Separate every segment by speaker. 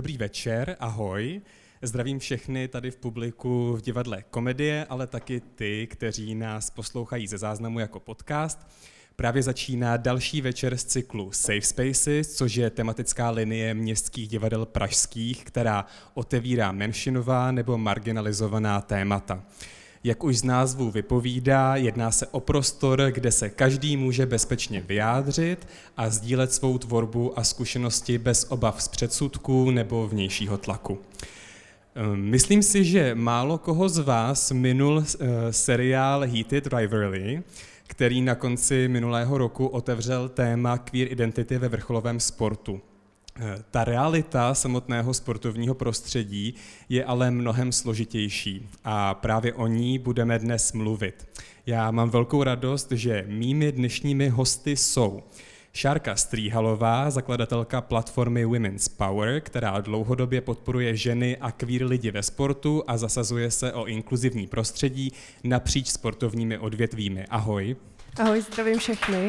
Speaker 1: Dobrý večer, ahoj. Zdravím všechny tady v publiku v divadle Komedie, ale taky ty, kteří nás poslouchají ze záznamu jako podcast. Právě začíná další večer z cyklu Safe Spaces, což je tematická linie městských divadel pražských, která otevírá menšinová nebo marginalizovaná témata. Jak už z názvu vypovídá, jedná se o prostor, kde se každý může bezpečně vyjádřit a sdílet svou tvorbu a zkušenosti bez obav z předsudků nebo vnějšího tlaku. Myslím si, že málo koho z vás minul seriál Heated Rivalry, který na konci minulého roku otevřel téma queer identity ve vrcholovém sportu. Ta realita samotného sportovního prostředí je ale mnohem složitější a právě o ní budeme dnes mluvit. Já mám velkou radost, že mými dnešními hosty jsou Šárka Strýhalová, zakladatelka platformy Women's Power, která dlouhodobě podporuje ženy a queer lidi ve sportu a zasazuje se o inkluzivní prostředí napříč sportovními odvětvími. Ahoj.
Speaker 2: Ahoj, zdravím všechny.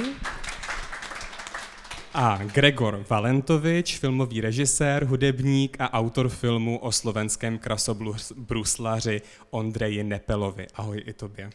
Speaker 1: A Gregor Valentovič, filmový režisér, hudebník a autor filmu o slovenském krasobruslaři Ondreji Nepelovi. Ahoj i tobě.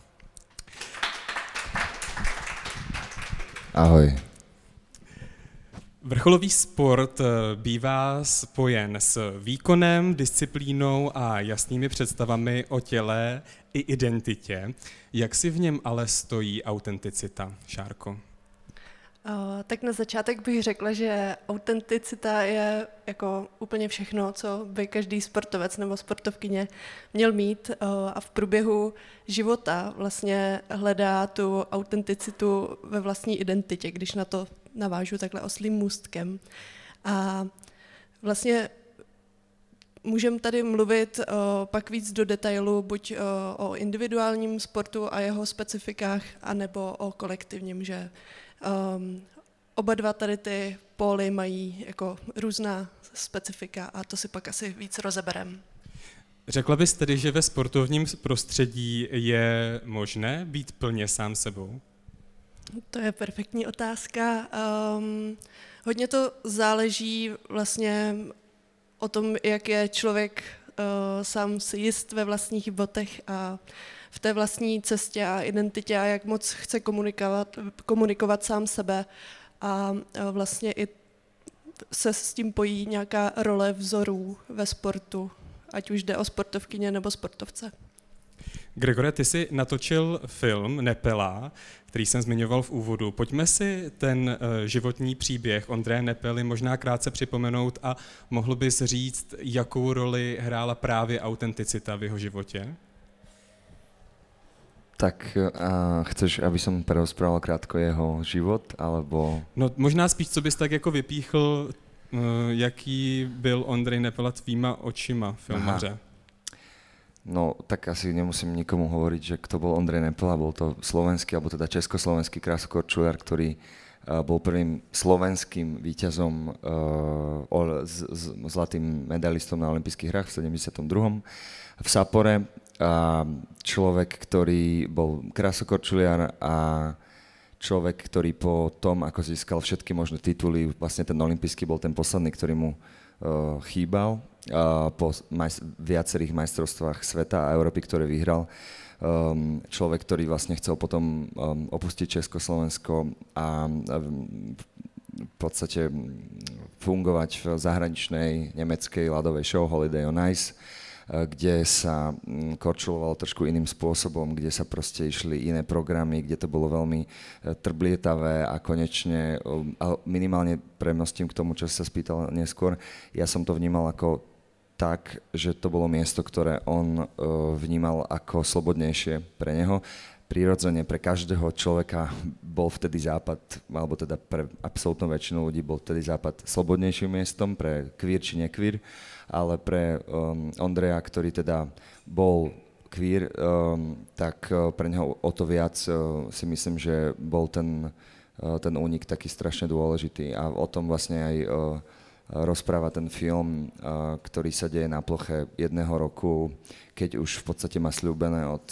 Speaker 3: Ahoj.
Speaker 1: Vrcholový sport bývá spojen s výkonem, disciplínou a jasnými představami o těle i identitě. Jak si v něm ale stojí autenticita, Šárko?
Speaker 2: Tak na začátek bych řekla, že autenticita je jako úplně všechno, co by každý sportovec nebo sportovkyně měl mít a v průběhu života vlastně hledá tu autenticitu ve vlastní identitě, když na to navážu takhle oslím můstkem. A vlastně můžeme tady mluvit pak víc do detailu, buď o individuálním sportu a jeho specifikách, anebo o kolektivním, že oba dva tady ty póly mají jako různá specifika a to si pak asi víc rozeberem.
Speaker 1: Řekla bys tedy, že ve sportovním prostředí je možné být plně sám sebou?
Speaker 2: To je perfektní otázka. Hodně to záleží vlastně o tom, jak je člověk sám si jist ve vlastních botech a v té vlastní cestě a identitě a jak moc chce komunikovat sám sebe a vlastně i se s tím pojí nějaká role vzorů ve sportu, ať už jde o sportovkyně nebo sportovce.
Speaker 1: Gregore, ty jsi natočil film Nepela, který jsem zmiňoval v úvodu. Pojďme si ten životní příběh Ondreje Nepely možná krátce připomenout a mohl bys říct, jakou roli hrála právě autenticita v jeho životě?
Speaker 3: Tak chceš, aby som prerozprával krátko jeho život, alebo...
Speaker 1: No možná spíš, co bys tak jako vypíchl, jaký byl Ondrej Nepela tvýma očima filmaře.
Speaker 3: Aha. No, tak asi nemusím nikomu hovoriť, že kto bol Ondrej Nepela, bol to slovenský, alebo teda československý krasokorčuliar, ktorý bol prvým slovenským víťazom zlatým medalistom na olympijských hrách v 72. v Sapore. A človek, ktorý bol krasokorčuliar a človek, ktorý po tom, ako získal všetky možné tituly, vlastne ten olympijský bol ten posledný, ktorý mu chýbal po viacerých majstrovstvách sveta a Európy, ktoré vyhral. Človek, ktorý vlastne chcel potom opustiť Československo a v podstate fungovať v zahraničnej nemeckej ľadovej show Holiday on Ice, kde sa korčulovalo trošku iným spôsobom, kde sa proste išli iné programy, kde to bolo veľmi trblietavé a konečne, a minimálne premnostím k tomu, čo si sa spýtal neskôr, ja som to vnímal ako tak, že to bolo miesto, ktoré on vnímal ako slobodnejšie pre neho. Prirodzene pre každého človeka bol vtedy Západ, alebo teda pre absolútnu väčšinu ľudí bol vtedy Západ slobodnejším miestom, pre queer či nekvír, ale pre Ondreja, ktorý teda bol queer, tak pre neho o to viac si myslím, že bol ten únik taký strašne dôležitý a o tom vlastne aj rozpráva ten film, ktorý sa deje na ploche 1 roku, keď už v podstate má sľúbené od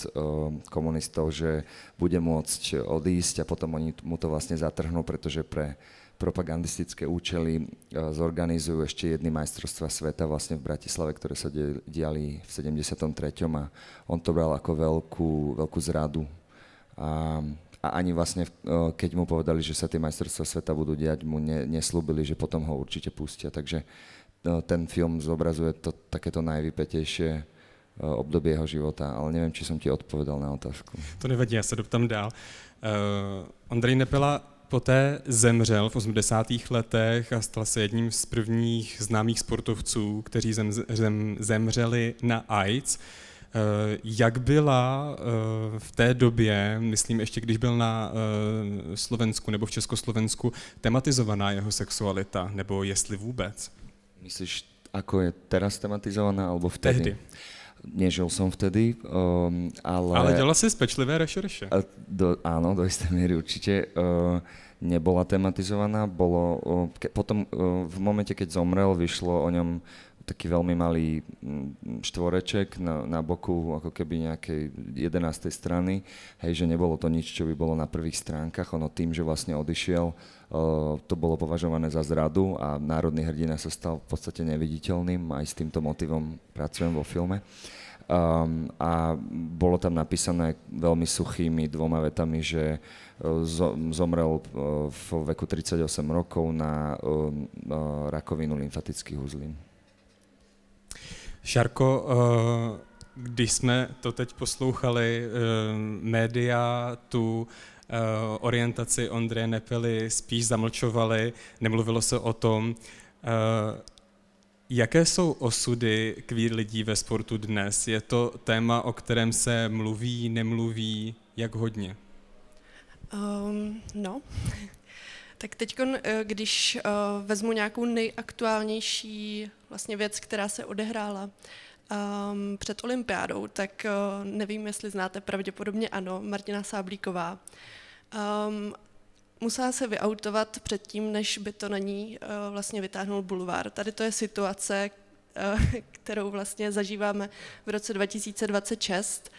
Speaker 3: komunistov, že bude môcť odísť a potom oni mu to vlastne zatrhnú, pretože pre propagandistické účely zorganizujú ešte jedny majstrovstvá sveta vlastne v Bratislave, ktoré sa diali v 73. a on to bral ako veľkú zradu. A ani vlastne, keď mu povedali, že sa tie majstrovstvá sveta budú diať, mu neslúbili, že potom ho určite pustia. Takže ten film zobrazuje to takéto najvypätejšie období jeho života, ale neviem, či som ti odpovedal na otázku.
Speaker 1: To nevadí, já se doptám dál. Ondřej Nepela poté zemřel v 80. letech a stal se jedním z prvních známých sportovců, kteří zemřeli na AIDS. Jak byla v té době, myslím ještě když byl na Slovensku nebo v Československu, tematizovaná jeho sexualita, nebo jestli vůbec?
Speaker 3: Myslíš, ako je teraz tematizovaná, alebo vtedy?
Speaker 1: Tehdy.
Speaker 3: Nežil som vtedy, ale...
Speaker 1: Ale dělal si pečlivé rešerše.
Speaker 3: Áno, do istej miery určite nebola tematizovaná. Potom v momente, keď zomrel, vyšlo o ňom taký veľmi malý štvoreček na boku ako keby nejakej 11. strany. Hej, že nebolo to nič, čo by bolo na prvých stránkach. Ono tým, že vlastne odišiel, to bolo považované za zradu a národný hrdina sa stal v podstate neviditeľným. Aj s týmto motivom pracujem vo filme. A bolo tam napísané veľmi suchými 2 vetami, že zomrel v veku 38 rokov na rakovinu lymfatických uzlín.
Speaker 1: Šarko, když jsme to teď poslouchali, média tu orientaci Ondřeje Nepely spíš zamlčovali, nemluvilo se o tom. Jaké jsou osudy queer lidí ve sportu dnes? Je to téma, o kterém se mluví, nemluví, jak hodně?
Speaker 2: No, tak teď, když vezmu nějakou nejaktuálnější vlastně věc, která se odehrála před olympiádou, tak nevím, jestli znáte, pravděpodobně ano, Martina Sáblíková. Musela se vyautovat předtím, než by to na ní vlastně vytáhnul bulvár. Tady to je situace, kterou vlastně zažíváme v roce 2026.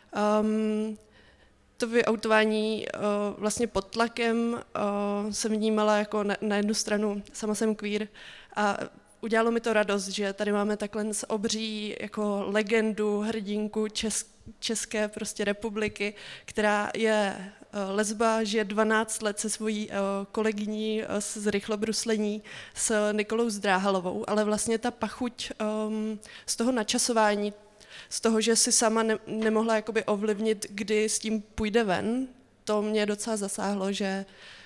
Speaker 2: To vyautování vlastně pod tlakem jsem vnímala jako na jednu stranu, sama jsem queer a udělalo mi to radost, že tady máme takhle obří jako legendu, hrdinku České prostě republiky, která je lesba, žije 12 let se svojí kolegyní z rychlobruslení s Nikolou Zdráhalovou, ale vlastně ta pachuť z toho načasování, z toho, že si sama nemohla jakoby ovlivnit, kdy s tím půjde ven, to mě docela zasáhlo, že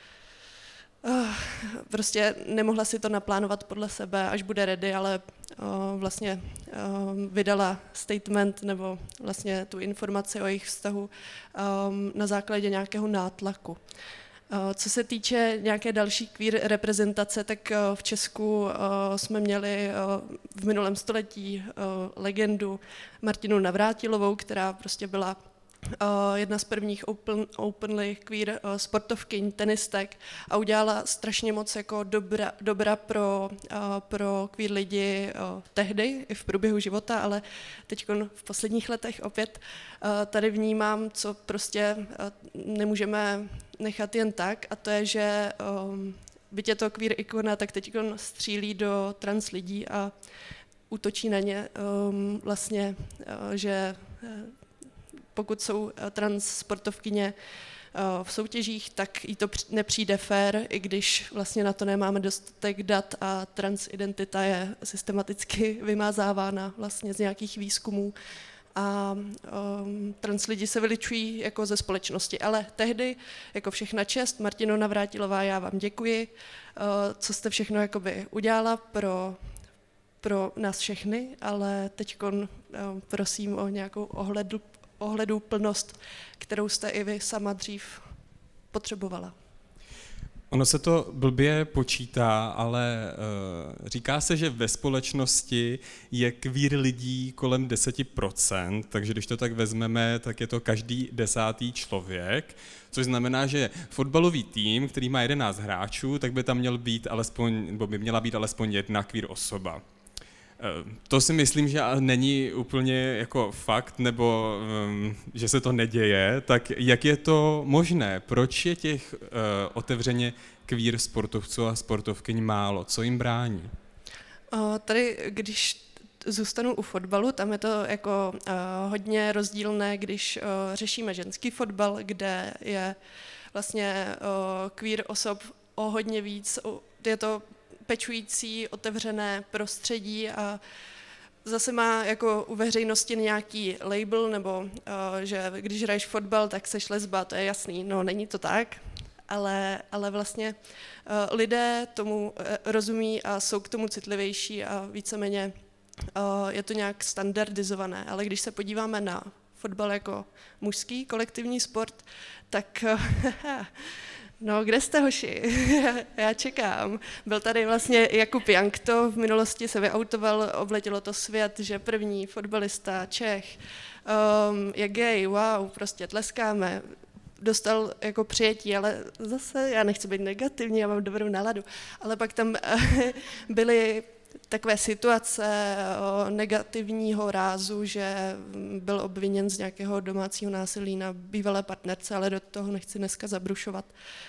Speaker 2: prostě nemohla si to naplánovat podle sebe, až bude ready, ale vlastně vydala statement nebo vlastně tu informaci o jejich vztahu na základě nějakého nátlaku. Co se týče nějaké další queer reprezentace, tak v Česku jsme měli v minulém století legendu Martinu Navrátilovou, která prostě byla jedna z prvních openly queer sportovkyň, tenistek a udělala strašně moc jako dobra pro queer lidi tehdy i v průběhu života, ale teď v posledních letech opět tady vnímám, co prostě nemůžeme nechat jen tak, a to je, že byť je to queer ikona, tak teď střílí do trans lidí a útočí na ně vlastně, že pokud jsou trans sportovkyně v soutěžích, tak jí to nepřijde fér, i když vlastně na to nemáme dostatek dat a transidentita je systematicky vymazávána vlastně z nějakých výzkumů a trans lidi se vyličují jako ze společnosti. Ale tehdy, jako všechna čest, Martino Navrátilová, já vám děkuji, co jste všechno jakoby udělala pro nás všechny, ale teď prosím o nějakou ohleduplnost, kterou jste i vy sama dřív potřebovala.
Speaker 1: Ono se to blbě počítá, ale říká se, že ve společnosti je queer lidí kolem 10%, takže když to tak vezmeme, tak je to každý 10. člověk, což znamená, že fotbalový tým, který má 11 hráčů, tak by tam měla být alespoň jedna queer osoba. To si myslím, že není úplně jako fakt, nebo že se to neděje. Tak jak je to možné? Proč je těch otevřeně queer sportovců a sportovkyň málo? Co jim brání?
Speaker 2: Tady, když zůstanu u fotbalu, tam je to jako hodně rozdílné, když řešíme ženský fotbal, kde je vlastně queer osob o hodně víc, je to pečující, otevřené prostředí a zase má jako u veřejnosti nějaký label, nebo že když hraješ fotbal, tak seš lesba, to je jasný. No, není to tak, ale vlastně lidé tomu rozumí a jsou k tomu citlivější a víceméně je to nějak standardizované. Ale když se podíváme na fotbal jako mužský kolektivní sport, tak no, kde jste, hoši? Já čekám. Byl tady vlastně Jakub Jankto, v minulosti se vyautoval, obletělo to svět, že první fotbalista Čech je gay, wow, prostě tleskáme. Dostal jako přijetí, ale zase já nechci být negativní, já mám dobrou náladu. Ale pak tam byly takové situace negativního rázu, že byl obviněn z nějakého domácího násilí na bývalé partnerce, ale do toho nechci dneska zabrušovat.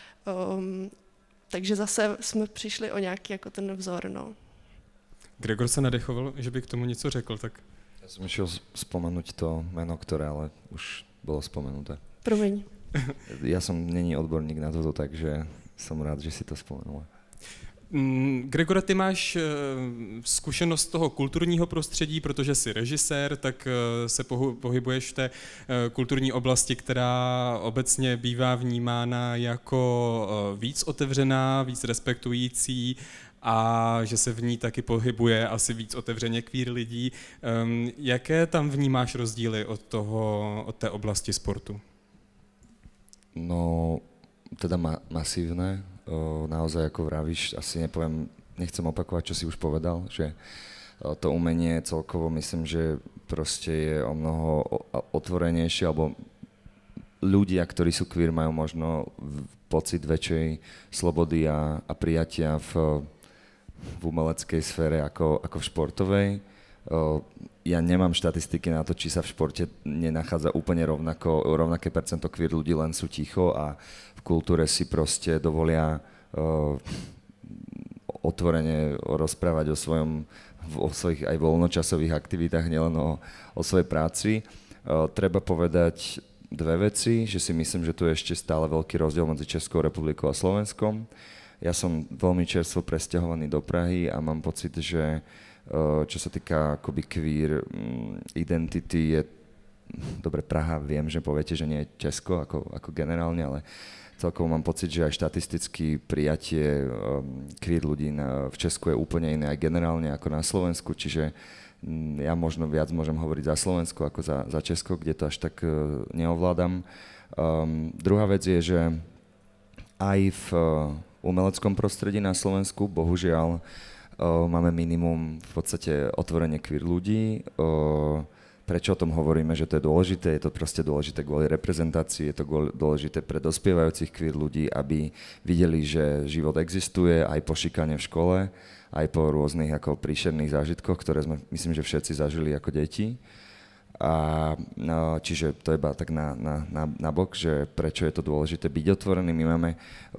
Speaker 2: Takže zase jsme přišli o nějaký jako ten vzor. No.
Speaker 1: Gregor se nadechoval, že by k tomu něco řekl, tak...
Speaker 3: Ja som išiel spomenúť to meno, ktoré ale už bolo spomenuté.
Speaker 2: Promiň.
Speaker 3: Ja som není odborník na toto, takže som rád, že si to spomenula.
Speaker 1: Gregore, ty máš zkušenost z toho kulturního prostředí, protože jsi režisér, tak se pohybuješ v té kulturní oblasti, která obecně bývá vnímána jako víc otevřená, víc respektující a že se v ní taky pohybuje asi víc otevřeně queer lidí. Jaké tam vnímáš rozdíly od té oblasti sportu?
Speaker 3: No, teda masívne. Naozaj, ako vravíš, asi nechcem opakovať, čo si už povedal, že to umenie celkovo myslím, že proste je o mnoho otvorenejšie, alebo ľudia, ktorí sú queer, majú možno pocit väčšej slobody a prijatia v umeleckej sfére ako v športovej. Ja nemám štatistiky na to, či sa v športe nenachádza úplne rovnaké percento queer ľudí, len sú ticho a v kultúre si proste dovolia otvorene rozprávať o svojich aj voľnočasových aktivitách, nielen o svojej práci. Treba povedať dve veci, že si myslím, že tu je ešte stále veľký rozdiel medzi Českou republikou a Slovenskom. Ja som veľmi čerstvo presťahovaný do Prahy a mám pocit, že čo sa týka akoby queer identity, je dobre, Praha, viem, že poviete, že nie je Česko ako generálne, ale celkovo mám pocit, že aj štatisticky prijatie queer ľudí v Česku je úplne iné aj generálne ako na Slovensku, čiže ja možno viac môžem hovoriť za Slovensko ako za Česko, kde to až tak neovládam. Druhá vec je, že aj v umeleckom prostredí na Slovensku, bohužiaľ, máme minimum v podstate otvorenie queer ľudí. Prečo o tom hovoríme, že to je dôležité? Je to proste dôležité kvôli reprezentácii, je to dôležité pre dospievajúcich queer ľudí, aby videli, že život existuje aj po šikane v škole, aj po rôznych ako príšerných zážitkoch, ktoré sme, myslím, že všetci zažili ako deti. A čiže to je iba tak na bok, že prečo je to dôležité byť otvorený. My máme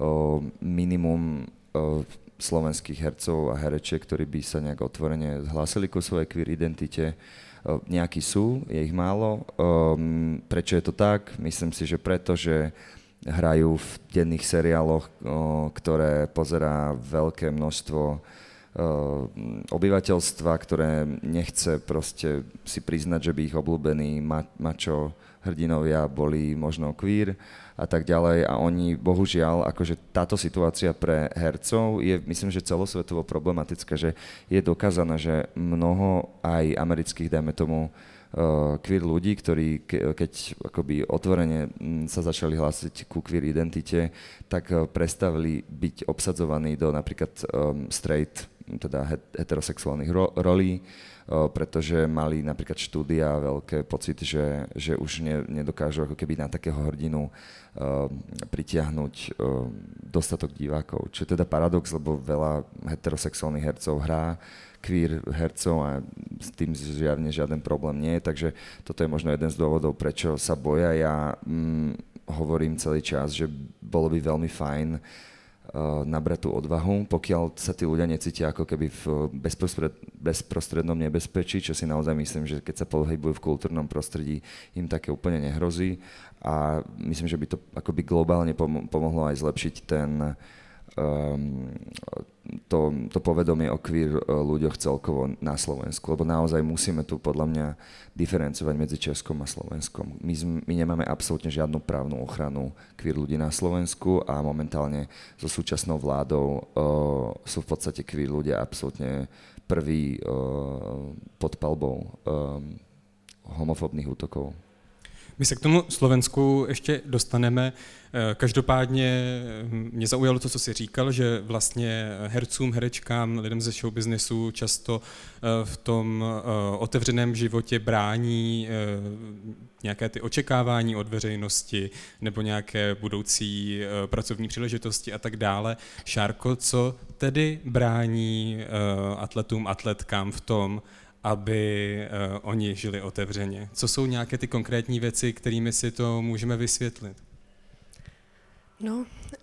Speaker 3: minimum slovenských hercov a herečiek, ktorí by sa nejak otvorene zhlásili ku svojej queer identite. Nejakí sú, je ich málo. Prečo je to tak? Myslím si, že preto, že hrajú v denných seriáloch, ktoré pozerá veľké množstvo obyvateľstva, ktoré nechce proste si priznať, že by ich obľúbení mačo hrdinovia boli možno queer a tak ďalej a oni bohužiaľ, akože táto situácia pre hercov je, myslím, že celosvetovo problematická, že je dokázané, že mnoho aj amerických, dajme tomu, queer ľudí, ktorí keď akoby otvorene sa začali hlásiť ku queer identite, tak prestavili byť obsadzovaní do napríklad straight teda heterosexuálnych rolí, pretože mali napríklad štúdia veľké pocit, že už nedokážu ako keby na takého hrdinu pritiahnuť dostatok divákov. Čo je teda paradox, lebo veľa heterosexuálnych hercov hrá queer hercov a s tým zjavne žiaden problém nie je, takže toto je možno jeden z dôvodov, prečo sa boja. Ja hovorím celý čas, že bolo by veľmi fajn nabrať tú odvahu, pokiaľ sa tí ľudia necítia ako keby v bezprostrednom nebezpečí, čo si naozaj myslím, že keď sa pohybujú v kultúrnom prostredí, im také úplne nehrozí a myslím, že by to akoby globálne pomohlo aj zlepšiť to povedomie o queer ľuďoch celkovo na Slovensku, lebo naozaj musíme tu podľa mňa diferencovať medzi Českom a Slovenskom. My nemáme absolútne žiadnu právnu ochranu queer ľudí na Slovensku a momentálne so súčasnou vládou sú v podstate queer ľudia absolútne prví pod palbou homofobných útokov.
Speaker 1: My se k tomu Slovensku ještě dostaneme. Každopádně mě zaujalo to, co jsi říkal, že vlastně hercům, herečkám, lidem ze showbiznesu často v tom otevřeném životě brání nějaké ty očekávání od veřejnosti nebo nějaké budoucí pracovní příležitosti a tak dále. Šárko, co tedy brání atletům, atletkám v tom, aby oni žili otevřeně? Co jsou nějaké ty konkrétní věci, kterými si to můžeme vysvětlit?
Speaker 2: No,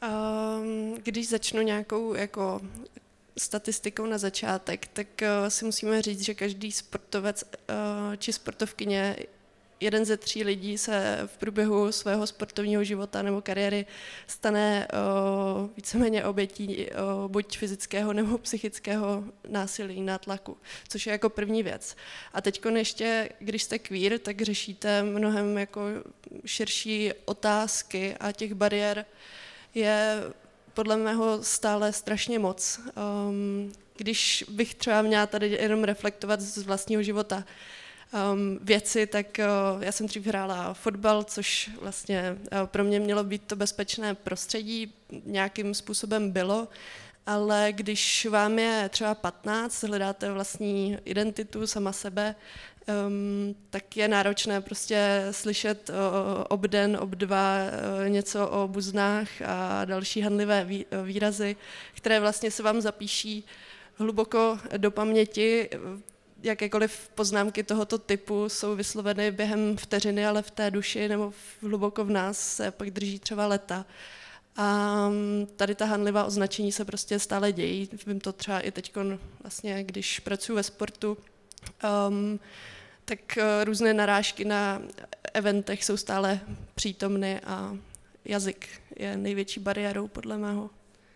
Speaker 2: když začnu nějakou jako statistikou na začátek, tak si musíme říct, že každý sportovec či sportovkyně, 1 ze 3 lidí se v průběhu svého sportovního života nebo kariéry stane víceméně obětí buď fyzického nebo psychického násilí, nátlaku, což je jako první věc. A teď ještě, když jste queer, tak řešíte mnohem jako širší otázky a těch bariér je podle mého stále strašně moc. Když bych třeba měla tady jenom reflektovat z vlastního života, věci, tak já jsem dřív hrála fotbal, což vlastně pro mě mělo být to bezpečné prostředí, nějakým způsobem bylo, ale když vám je třeba 15, hledáte vlastní identitu, sama sebe, tak je náročné prostě slyšet obden, obdva něco o buznách a další hanlivé výrazy, které vlastně se vám zapíší hluboko do paměti. Jakékoliv poznámky tohoto typu jsou vysloveny během vteřiny, ale v té duši nebo hluboko v nás se pak drží třeba leta. A tady ta hanlivá označení se prostě stále dějí. Vím to třeba i teď, vlastně, když pracuji ve sportu, tak různé narážky na eventech jsou stále přítomny a jazyk je největší bariérou podle mého.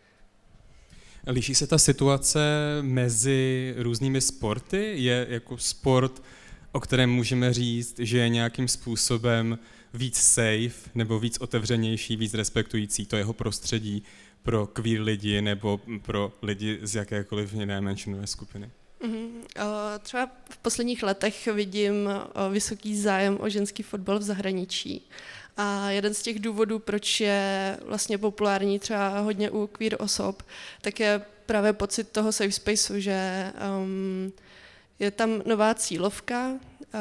Speaker 1: Liší se ta situace mezi různými sporty? Je jako sport, o kterém můžeme říct, že je nějakým způsobem víc safe nebo víc otevřenější, víc respektující to jeho prostředí pro queer lidi nebo pro lidi z jakékoliv jiné menšinové skupiny?
Speaker 2: Třeba v posledních letech vidím vysoký zájem o ženský fotbal v zahraničí. A jeden z těch důvodů, proč je vlastně populární třeba hodně u queer osob, tak je právě pocit toho safe spaceu, že je tam nová cílovka,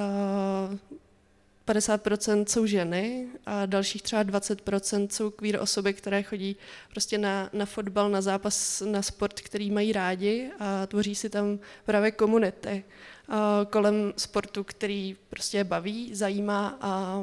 Speaker 2: 50% jsou ženy a dalších třeba 20% jsou queer osoby, které chodí prostě na fotbal, na zápas, na sport, který mají rádi a tvoří si tam právě komunity kolem sportu, který prostě je baví, zajímá a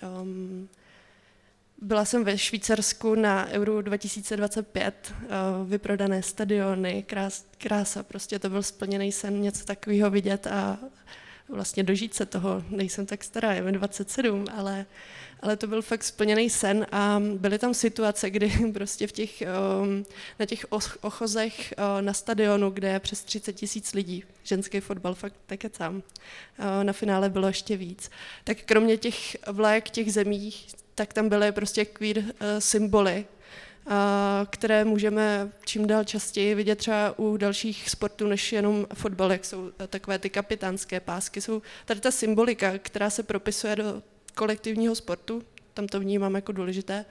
Speaker 2: byla jsem ve Švýcarsku na Euro 2025, vyprodané stadiony, krása, prostě to byl splněný sen něco takového vidět a vlastně dožít se toho, nejsem tak stará, je mi 27, ale to byl fakt splněný sen a byly tam situace, kdy prostě na těch ochozech na stadionu, kde je přes 30 000 lidí, ženský fotbal, fakt nekecám, na finále bylo ještě víc. Tak kromě těch vlajek těch zemí, tak tam byly prostě queer symboly, které můžeme čím dál častěji vidět třeba u dalších sportů než jenom fotbal, jak jsou takové ty kapitánské pásky. Jsou tady ta symbolika, která se propisuje do kolektivního sportu, tam to vnímám jako důležité,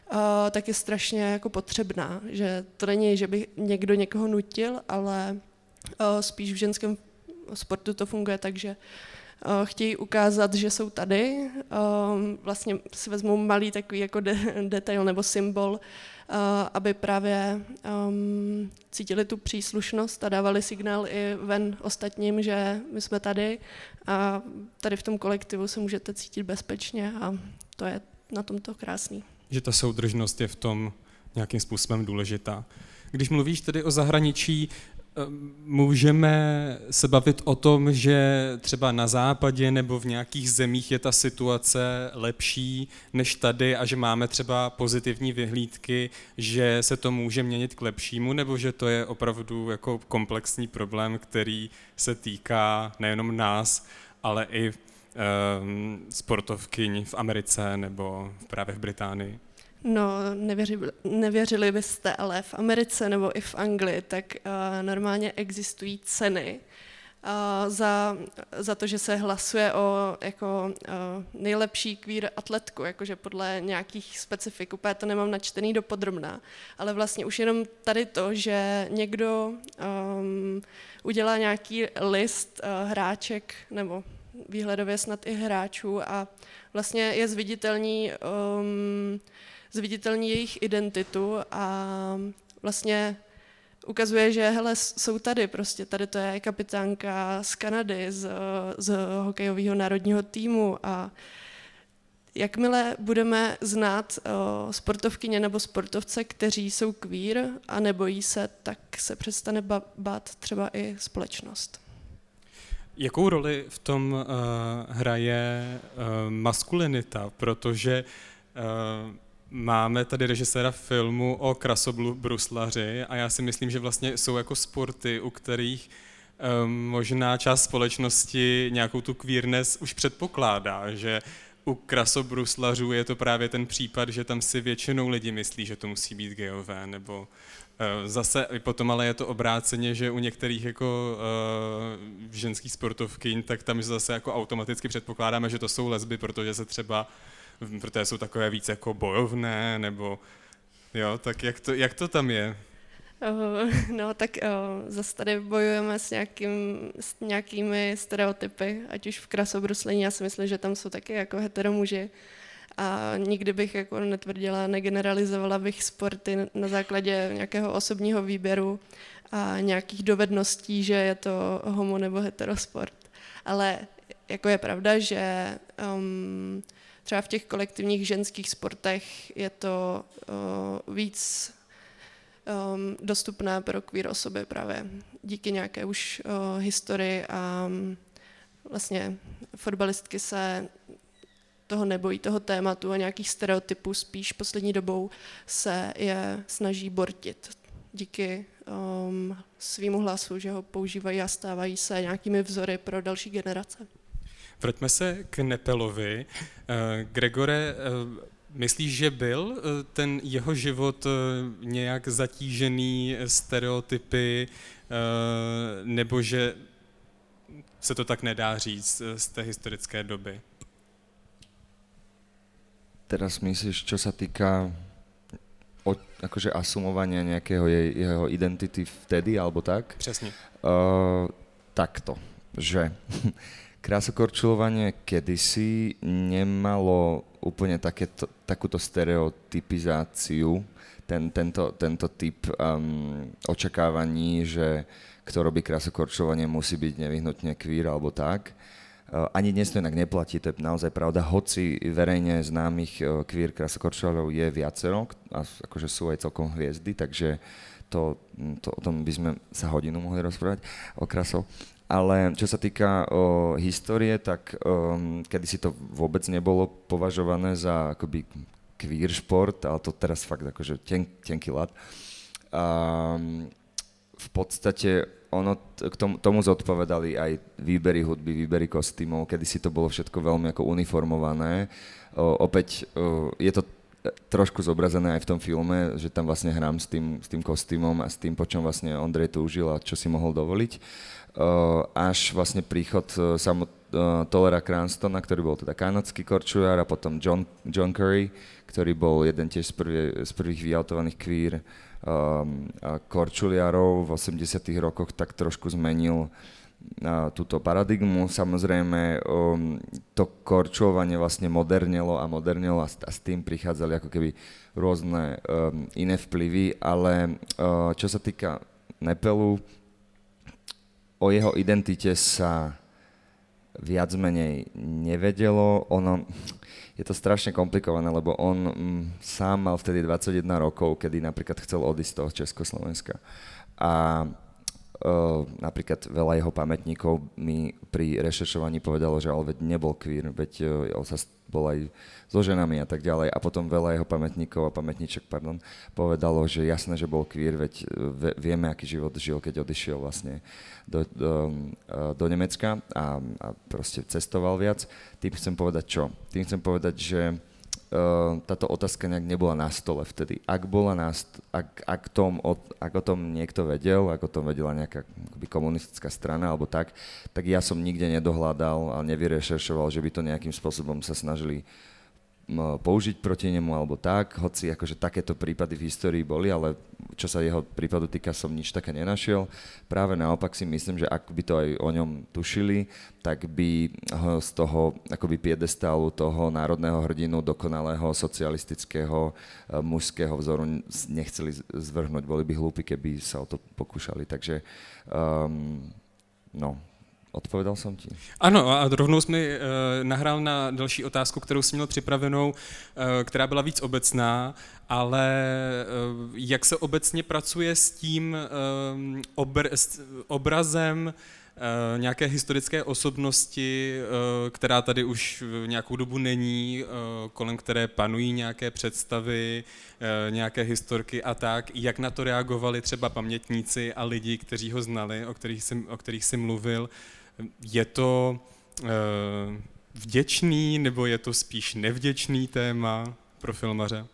Speaker 2: tak je strašně jako potřebná, že to není, že by někdo někoho nutil, ale Spíš v ženském sportu to funguje tak, že chtějí ukázat, že jsou tady. Vlastně si vezmou malý takový jako detail nebo symbol, aby právě cítili tu příslušnost a dávali signál i ven ostatním, že my jsme tady a tady v tom kolektivu se můžete cítit bezpečně a to je na tomto krásný.
Speaker 1: Že ta soudržnost je v tom nějakým způsobem důležitá. Když mluvíš tedy o zahraničí, můžeme se bavit o tom, že třeba na západě nebo v nějakých zemích je ta situace lepší než tady a že máme třeba pozitivní vyhlídky, že se to může měnit k lepšímu, nebo že to je opravdu jako komplexní problém, který se týká nejenom nás, ale i sportovkyň v Americe nebo právě v Británii?
Speaker 2: No, nevěřili byste, ale v Americe nebo i v Anglii, tak normálně existují ceny za to, že se hlasuje o jako nejlepší queer atletku, jakože podle nějakých specifik, úplně to nemám načtený dopodrobná, ale vlastně už jenom tady to, že někdo udělá nějaký list hráček nebo výhledově snad i hráčů a vlastně je zviditelní jejich identitu a vlastně ukazuje, že hele, jsou tady prostě, tady to je kapitánka z Kanady, z hokejového národního týmu a jakmile budeme znát sportovkyně nebo sportovce, kteří jsou queer a nebojí se, tak se přestane bát třeba i společnost.
Speaker 1: Jakou roli v tom hraje maskulinita, protože máme tady režiséra filmu o krasobruslaři a já si myslím, že vlastně jsou jako sporty, u kterých možná část společnosti nějakou tu queerness už předpokládá, že u krasobruslařů je to právě ten případ, že tam si většinou lidi myslí, že to musí být gayové, nebo zase potom ale je to obráceně, že u některých jako ženských sportovkyň, tak tam zase jako automaticky předpokládáme, že to jsou lesby, protože jsou takové víc jako bojovné, nebo jo, tak jak to tam je?
Speaker 2: No tak zase tady bojujeme s nějakými stereotypy, ať už v krasobruslení, já si myslím, že tam jsou taky jako heteromuži a nikdy bych jako netvrdila, negeneralizovala bych sporty na základě nějakého osobního výběru a nějakých dovedností, že je to homo nebo heterosport. Ale jako je pravda, že třeba v těch kolektivních ženských sportech je to víc dostupné pro queer osoby právě díky nějaké už historii a vlastně fotbalistky se toho nebojí, toho tématu a nějakých stereotypů spíš poslední dobou se je snaží bortit díky svýmu hlasu, že ho používají a stávají se nějakými vzory pro další generace.
Speaker 1: Vraťme se k Nepelovi. Gregore, myslíš, že byl ten jeho život nějak zatížený stereotypy, nebo že se to tak nedá říct z té historické doby?
Speaker 3: Teraz myslíš, čo sa týka akože asumovania nejakého jeho identity vtedy, alebo tak?
Speaker 1: Přesně.
Speaker 3: Takto, že krásokorčulovanie kedysi nemalo úplne takúto stereotypizáciu, tento typ očakávaní, že kto robí krásokorčulovanie musí byť nevyhnutne queer alebo tak. Ani dnes to inak neplatí, to je naozaj pravda, hoci verejne známych queer krásokorčuľov je viacero, a akože sú aj celkom hviezdy, takže o tom by sme sa hodinu mohli rozprávať, o krasov. Ale čo sa týka histórie, tak kedysi to vôbec nebolo považované za akoby queer šport, ale to teraz fakt akože tenký ľad. V podstate k tomu zodpovedali aj výbery hudby, výbery kostýmov, kedysi to bolo všetko veľmi ako uniformované. Opäť je to trošku zobrazené aj v tom filme, že tam vlastne hrám s tým kostýmom a s tým, po čom vlastne Ondrej túžil a čo si mohol dovoliť. Až vlastne príchod Tollera Cranstona, ktorý bol teda kanadský korčuliar, a potom John Curry, ktorý bol jeden tiež z prvých vyautovaných queer korčuliarov v 80. rokoch, tak trošku zmenil túto paradigmu. Samozrejme, to korčulovanie vlastne modernelo a s tým prichádzali ako keby rôzne iné vplyvy, ale čo sa týka Nepelu, o jeho identite sa viac menej nevedelo. Je to strašne komplikované, lebo on sám mal vtedy 21 rokov, kedy napríklad chcel odísť z toho Československa. A napríklad veľa jeho pamätníkov mi pri rešeršovaní povedalo, že ale veď nebol queer, veď on sa bol aj so ženami a tak ďalej. A potom veľa jeho pamätníkov a pamätníček, povedalo, že jasné, že bol queer, veď vieme, aký život žil, keď odišiel vlastne do Nemecka a proste cestoval viac. Tým chcem povedať čo? Tým chcem povedať, že táto otázka nejak nebola na stole vtedy. Ak o tom niekto vedel, ak o tom vedela nejaká komunistická strana alebo tak ja som nikde nedohľadal a nevyrešeršoval, že by to nejakým spôsobom sa snažili použiť proti nemu alebo tak, hoci akože takéto prípady v histórii boli, ale čo sa jeho prípadu týka, som nič také nenašiel. Práve naopak si myslím, že ak by to aj o ňom tušili, tak by ho z toho akoby piedestálu toho národného hrdinu, dokonalého socialistického mužského vzoru nechceli zvrhnúť. Boli by hlúpi, keby sa o to pokúšali. Takže odpovedal jsem ti?
Speaker 1: Ano, a rovnou jsi mi nahrál na další otázku, kterou jsem měl připravenou, která byla víc obecná, ale jak se obecně pracuje s tím obrazem nějaké historické osobnosti, která tady už nějakou dobu není, kolem které panují nějaké představy, nějaké historky a tak, jak na to reagovali třeba pamětníci a lidi, kteří ho znali, o kterých jsi mluvil. Je to vděčný, nebo je to spíš nevděčný téma pro filmaře?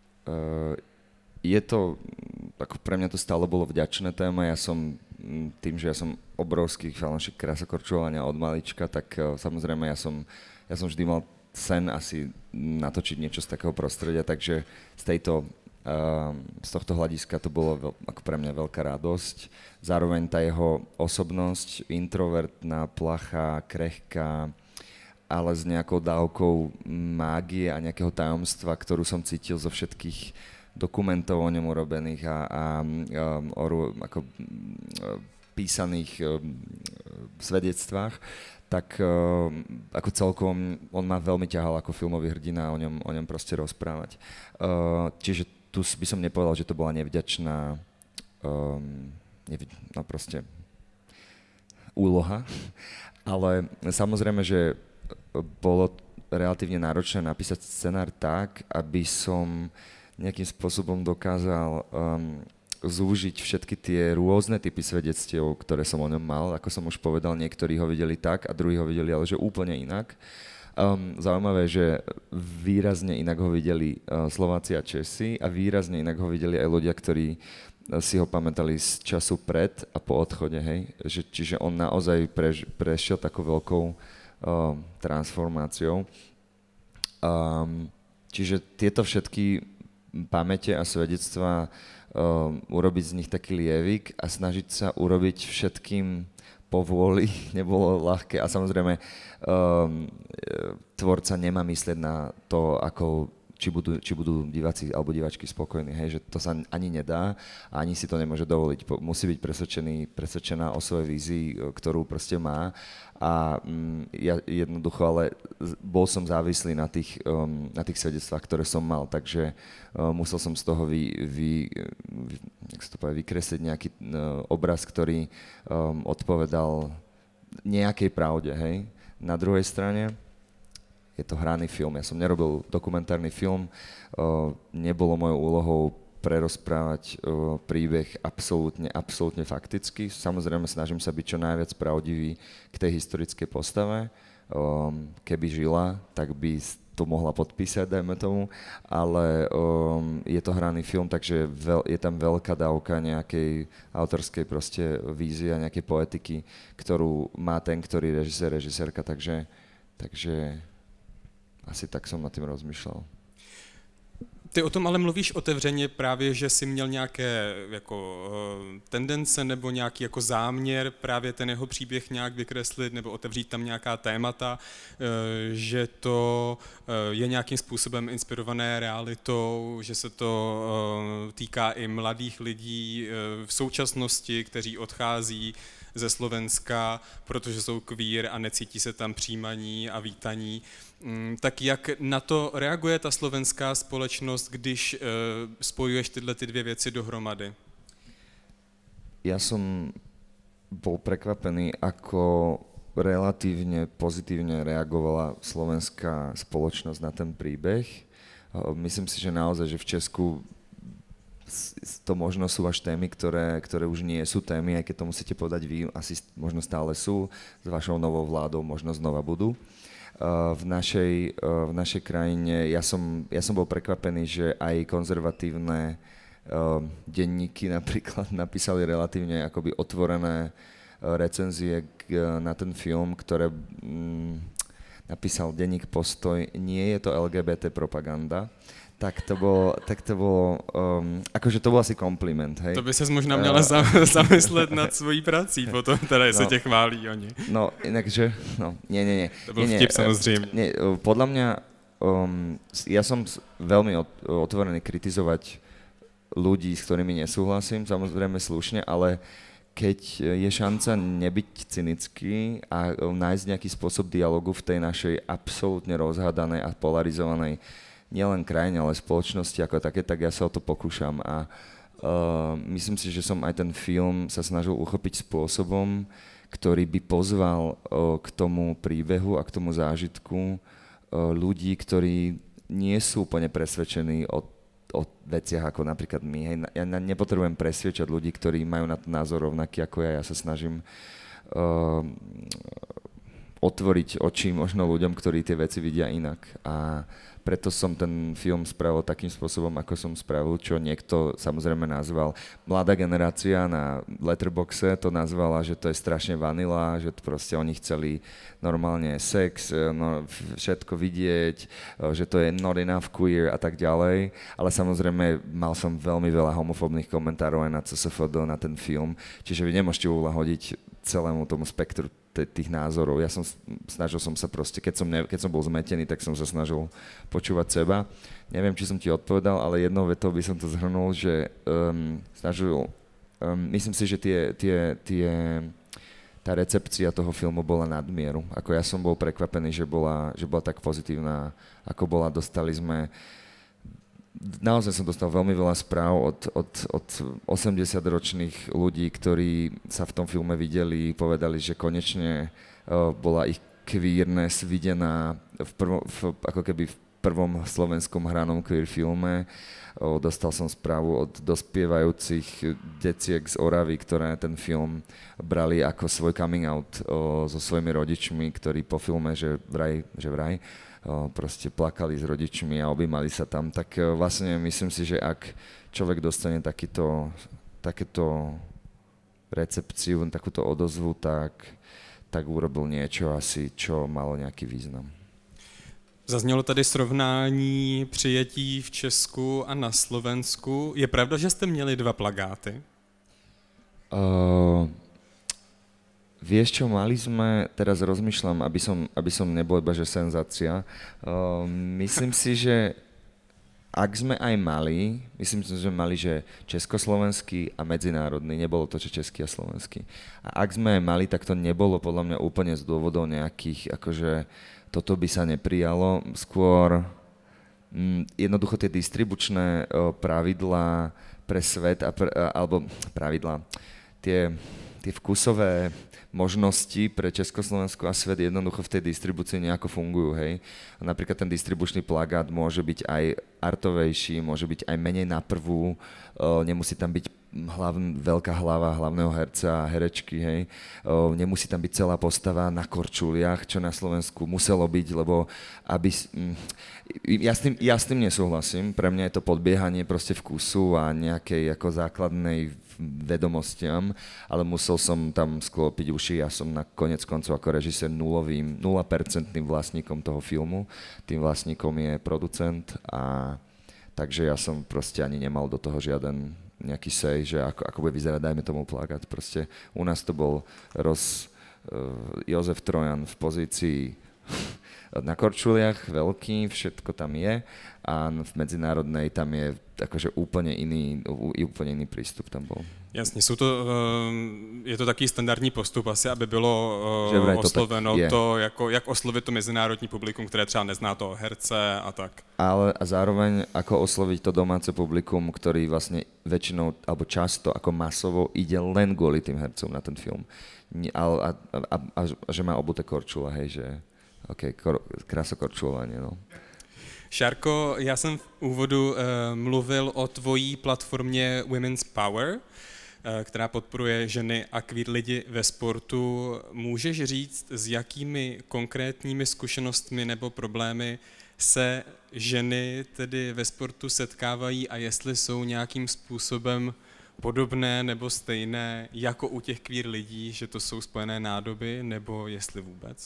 Speaker 3: Je to, ako pre mňa to stále bolo vďačné téma. Ja som tým, že ja som obrovský fanúšik krásokorčulovania od malička, tak samozrejme ja som vždy mal sen asi natočiť niečo z takého prostredia, takže z tohto hľadiska to bolo ako pre mňa veľká radosť. Zároveň tá jeho osobnosť, introvertná, plachá, krehká, ale s nejakou dávkou mágie a nejakého tajomstva, ktorú som cítil zo všetkých dokumentov o ňom urobených a písaných svedectvách, tak ako celkom on ma veľmi ťahal ako filmový hrdina a o ňom proste rozprávať. Čiže tu by som nepovedal, že to bola nevďačná proste úloha, ale samozrejme, že bolo relatívne náročné napísať scenár tak, aby som nejakým spôsobom dokázal zúžiť všetky tie rôzne typy svedectiev, ktoré som o ňom mal. Ako som už povedal, niektorí ho videli tak a druhí ho videli ale že úplne inak. Zaujímavé, že výrazne inak ho videli Slováci a Česi a výrazne inak ho videli aj ľudia, ktorí si ho pamätali z času pred a po odchode, hej. Čiže on naozaj prešiel takou veľkou transformáciou. Čiže tieto všetky pamäte a svedectvá urobiť z nich taký lievik a snažiť sa urobiť všetkým povôli nebolo ľahké a samozrejme tvorca nemá myslieť na to, ako či budú diváci alebo diváčky spokojní, hej, že to sa ani nedá a ani si to nemôže dovoliť. Musí byť presvedčená o svojej vízii, ktorú proste má a ja jednoducho, ale bol som závislý na tých svedectvách, ktoré som mal, takže musel som z toho vykresliť nejaký obraz, ktorý odpovedal nejakej pravde, hej. Na druhej strane je to hraný film. Ja som nerobil dokumentárny film, nebolo mojou úlohou prerozprávať príbeh absolútne fakticky. Samozrejme snažím sa byť čo najviac pravdivý k tej historickej postave. Keby žila, tak by to mohla podpísať, dajme tomu, ale je to hraný film, takže je tam veľká dávka nejakej autorskej proste vízie a nejakej poetiky, ktorú má ten, ktorý režisérka, takže asi tak som nad tým rozmýšľal.
Speaker 1: Ty o tom ale mluvíš otevřeně právě, že jsi měl nějaké jako tendence nebo nějaký jako záměr právě ten jeho příběh nějak vykreslit nebo otevřít tam nějaká témata, že to je nějakým způsobem inspirované realitou, že se to týká i mladých lidí v současnosti, kteří odchází ze Slovenska, protože jsou queer a necítí se tam přijímaní a vítaní. Tak jak na to reaguje ta slovenská společnost, když spojuješ tyhle ty dvě věci dohromady?
Speaker 3: Ja som bol prekvapený, ako relatívne pozitívne reagovala slovenská spoločnosť na ten príbeh. Myslím si, že naozaj, že v Česku to možno sú až témy, ktoré už nie sú témy, aj keď to musíte povedať vy, asi možno stále sú, s vašou novou vládou možno znova budú. V našej krajine ja som bol prekvapený, že aj konzervatívne denníky napríklad napísali relatívne akoby otvorené recenzie na ten film, ktoré napísal denník Postoj. Nie je to LGBT propaganda. Tak to bolo, akože to bol asi kompliment, hej.
Speaker 1: To by ses možná měla zamyslet nad svojí prací potom, teda se tě chválí oni.
Speaker 3: No, inakže, nie.
Speaker 1: To byl vtip samozřejmě.
Speaker 3: Nie, podľa mňa, ja som veľmi otvorený kritizovať ľudí, s ktorými nesúhlasím, samozrejme slušne, ale keď je šanca nebyť cynický a nájsť nejaký spôsob dialogu v tej našej absolútne rozhádanej a polarizovanej nielen krajine, ale spoločnosti ako také, tak ja sa o to pokúšam a myslím si, že som aj ten film sa snažil uchopiť spôsobom, ktorý by pozval k tomu príbehu a k tomu zážitku ľudí, ktorí nie sú úplne presvedčení o veciach ako napríklad my. Hej. Ja nepotrebujem presviečať ľudí, ktorí majú na to názor rovnaký ako ja. Ja sa snažím otvoriť oči možno ľuďom, ktorí tie veci vidia inak. A preto som ten film spravil takým spôsobom, ako som spravil, čo niekto samozrejme nazval. Mladá generácia na Letterboxe to nazvala, že to je strašne vanila, že to proste oni chceli normálne sex, všetko vidieť, že to je not enough queer a tak ďalej. Ale samozrejme mal som veľmi veľa homofóbnych komentárov aj na CSFD, na ten film, čiže vy nemôžete uľahodiť celému tomu spektru tých názorov. Snažil som sa proste, keď som bol zmetený, tak som sa snažil počúvať seba. Neviem, či som ti odpovedal, ale jednou vetou by som to zhrnul, že myslím si, že tá recepcia toho filmu bola nadmieru. Ako ja som bol prekvapený, že bola tak pozitívna, ako bola. Naozaj som dostal veľmi veľa správ od 80-ročných ľudí, ktorí sa v tom filme videli, povedali, že konečne bola ich queerness videná ako keby v prvom slovenskom hranom queer filme. Dostal som správu od dospievajúcich deciek z Oravy, ktoré ten film brali ako svoj coming out so svojimi rodičmi, ktorí po filme, že vraj proste plakali s rodičmi a objímali sa tam, tak vlastne myslím si, že ak človek dostane takéto recepciu, takúto odozvu, tak urobil niečo asi, čo malo nejaký význam.
Speaker 1: Zaznělo tady srovnání přijetí v Česku a na Slovensku. Je pravda, že jste měli 2 plagáty?
Speaker 3: Vieš čo, mali sme, teraz rozmýšľam, aby som nebol iba, že senzácia. Myslím si, že ak sme aj mali, že československý a medzinárodný, nebolo to, že český a slovenský. A ak sme aj mali, tak to nebolo podľa mňa úplne z dôvodov nejakých, akože toto by sa neprijalo. Skôr jednoducho tie distribučné pravidlá pre svet, alebo pravidlá, tie vkusové možnosti pre Československo a svet jednoducho v tej distribúcii nejako fungujú, hej. A napríklad ten distribučný plagát môže byť aj artovejší, môže byť aj menej na prvú, nemusí tam byť veľká hlava hlavného herca a herečky, hej. Nemusí tam byť celá postava na korčuliach, čo na Slovensku muselo byť, lebo ja s tým nesúhlasím, pre mňa je to podbiehanie proste vkusu a nejakej ako základnej vedomostiam, ale musel som tam sklopiť uši. Ja som na konec koncov ako režisér 0% vlastníkom toho filmu. Tým vlastníkom je producent a Takže ja som proste ani nemal do toho žiaden nejaký sej, že ako bude vyzerať, dajme tomu plagát. Proste u nás to bol Jozef Trojan v pozícii na korčuliach, veľký, všetko tam je a v medzinárodnej tam je akože úplne iný prístup tam bol.
Speaker 1: Jasně, je to takový standardní postup asi, aby bylo osloveno to, jako, jak oslovit to mezinárodní publikum, které třeba nezná toho herce a tak.
Speaker 3: Ale a zároveň ako osloviť to domáce publikum, ktorý vlastne väčšinou, alebo často ako masovo ide len kvôli tým hercom na ten film. A že má obuté korčule, hej, že krásokorčulovanie, no.
Speaker 1: Šárko, já jsem v úvodu mluvil o tvojí platformě Women's Power, která podporuje ženy a queer lidi ve sportu. Můžeš říct, s jakými konkrétními zkušenostmi nebo problémy se ženy tedy ve sportu setkávají a jestli jsou nějakým způsobem podobné nebo stejné jako u těch queer lidí, že to jsou spojené nádoby, nebo jestli vůbec?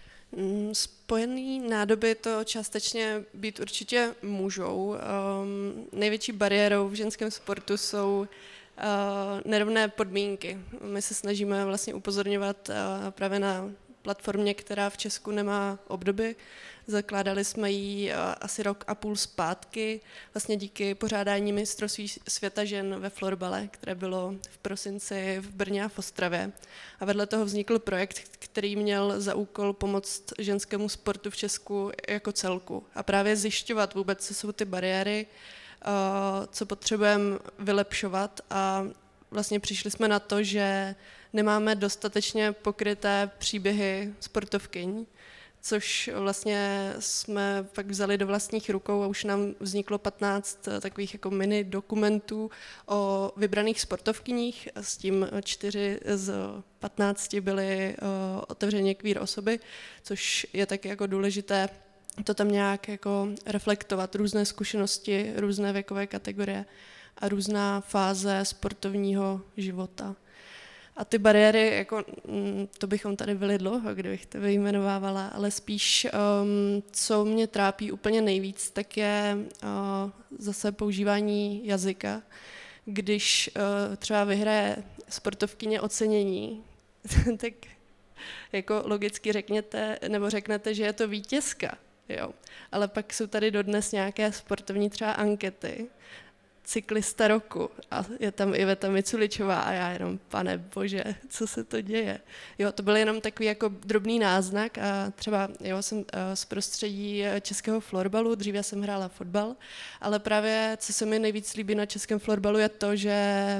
Speaker 2: Spojený nádoby to částečně být určitě můžou. Největší bariérou v ženském sportu jsou nerovné podmínky. My se snažíme vlastně upozorňovat právě na platformě, která v Česku nemá obdoby. Zakládali jsme ji asi 1,5 roku zpátky, vlastně díky pořádání mistrovství světa žen ve florbale, které bylo v prosinci v Brně a v Ostravě. A vedle toho vznikl projekt, který měl za úkol pomoct ženskému sportu v Česku jako celku. A právě zjišťovat vůbec, co jsou ty bariéry, co potřebujeme vylepšovat a vlastně přišli jsme na to, že nemáme dostatečně pokryté příběhy sportovkyň, což vlastně jsme pak vzali do vlastních rukou a už nám vzniklo 15 takových jako mini dokumentů o vybraných sportovkyních, s tím 4 z 15 byly otevřeně queer osoby, což je taky jako důležité to tam nějak jako reflektovat, různé zkušenosti, různé věkové kategorie a různá fáze sportovního života. A ty bariéry, jako, to bychom tady byli dlouho, kdybych to vyjmenovávala, ale spíš, co mě trápí úplně nejvíc, tak je zase používání jazyka. Když třeba vyhraje sportovkyně ocenění, tak jako logicky řeknete, že je to vítězka, jo. Ale pak jsou tady dodnes nějaké sportovní třeba ankety, cyklista roku a je tam Iveta Miculičová a já jenom, pane bože, co se to děje. Jo, to byl jenom takový jako drobný náznak a třeba jsem z prostředí českého florbalu, dříve jsem hrála fotbal, ale právě co se mi nejvíc líbí na českém florbalu je to, že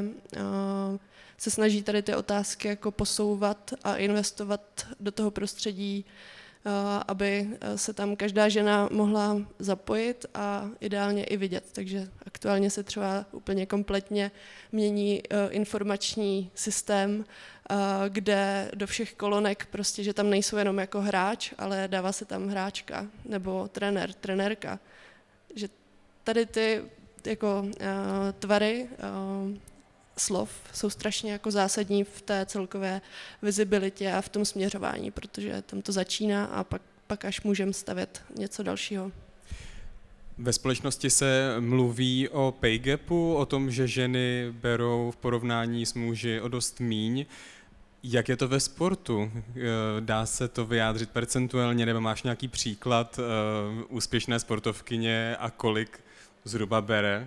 Speaker 2: se snaží tady ty otázky jako posouvat a investovat do toho prostředí, aby se tam každá žena mohla zapojit a ideálně i vidět. Takže aktuálně se třeba úplně kompletně mění informační systém, kde do všech kolonek prostě, že tam nejsou jenom jako hráč, ale dává se tam hráčka nebo trenér, trenérka. Že tady ty jako tvary slov jsou strašně jako zásadní v té celkové vizibilitě a v tom směřování, protože tam to začíná a pak až můžeme stavět něco dalšího.
Speaker 1: Ve společnosti se mluví o pay gapu, o tom, že ženy berou v porovnání s muži o dost míň. Jak je to ve sportu? Dá se to vyjádřit percentuálně, nebo máš nějaký příklad úspěšné sportovkyně a kolik zhruba bere?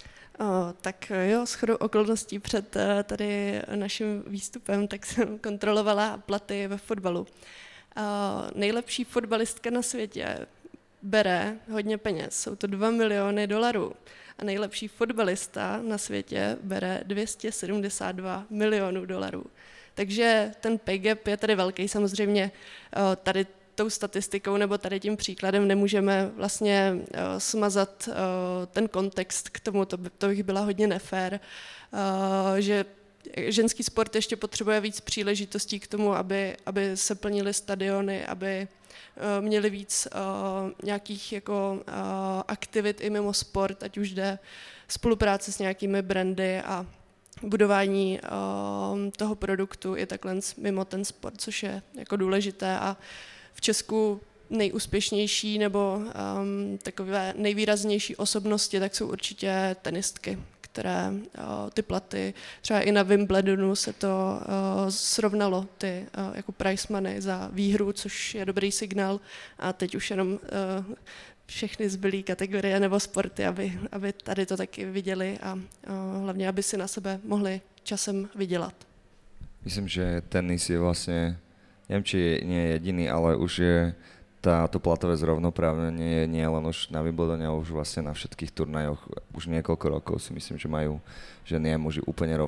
Speaker 2: Tak jo, shodou okolností před tady naším výstupem, tak jsem kontrolovala platy ve fotbalu. Nejlepší fotbalistka na světě bere hodně peněz, jsou to $2 miliony a nejlepší fotbalista na světě bere $272 milionů. Takže ten pay gap je tady velký, samozřejmě tady tou statistikou nebo tady tím příkladem nemůžeme vlastně smazat ten kontext k tomu, to bych byla hodně nefér, že ženský sport ještě potřebuje víc příležitostí k tomu, aby se plnily stadiony, aby měli víc nějakých jako aktivit i mimo sport, ať už jde spolupráce s nějakými brandy a budování toho produktu i takhle mimo ten sport, což je jako důležité a v Česku nejúspěšnější nebo takové nejvýraznější osobnosti, tak jsou určitě tenistky, které ty platy, třeba i na Wimbledonu se to srovnalo, ty jako prize money za výhru, což je dobrý signál a teď už jenom všechny zbylé kategorie nebo sporty, aby tady to taky viděli a hlavně, aby si na sebe mohli časem vydělat.
Speaker 3: Myslím, že tenis je vlastne, neviem, či nie je jediný, ale už je to platové zrovnoprávnenie nie len už na Wimbledone, ale už vlastne na všetkých turnajoch už niekoľko rokov si myslím, že majú ženy a muži úplne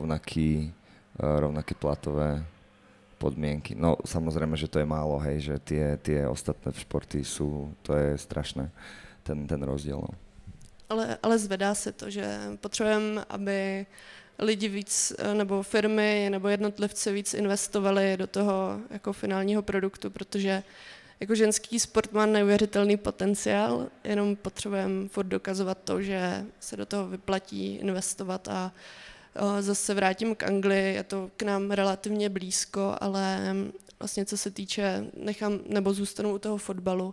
Speaker 3: rovnaké platové podmienky. No samozrejme, že to je málo, hej, že tie ostatné športy to je strašné, ten rozdiel. No.
Speaker 2: Ale zvedá se to, že potřebujeme, aby lidi víc, nebo firmy, nebo jednotlivci víc investovali do toho jako finálního produktu, protože jako ženský sport má neuvěřitelný potenciál, jenom potřebujeme furt dokazovat to, že se do toho vyplatí investovat a zase vrátím k Anglii, je to k nám relativně blízko, ale vlastně co se týče, zůstanu u toho fotbalu,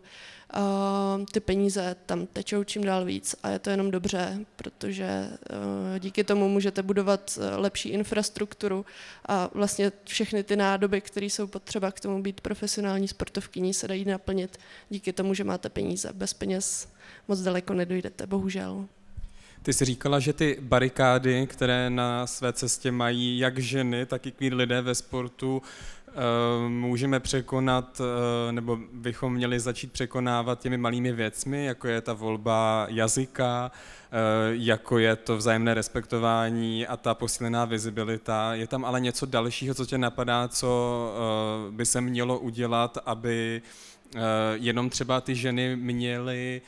Speaker 2: ty peníze tam tečou čím dál víc a je to jenom dobře, protože díky tomu můžete budovat lepší infrastrukturu a vlastně všechny ty nádoby, které jsou potřeba k tomu být profesionální sportovkyní, se dají naplnit díky tomu, že máte peníze. Bez peněz moc daleko nedojdete, bohužel.
Speaker 1: Ty jsi říkala, že ty barikády, které na své cestě mají jak ženy, tak i queer lidé ve sportu, můžeme překonat, nebo bychom měli začít překonávat těmi malými věcmi, jako je ta volba jazyka, jako je to vzájemné respektování a ta posílená vizibilita. Je tam ale něco dalšího, co tě napadá, co by se mělo udělat, aby jenom třeba ty ženy měly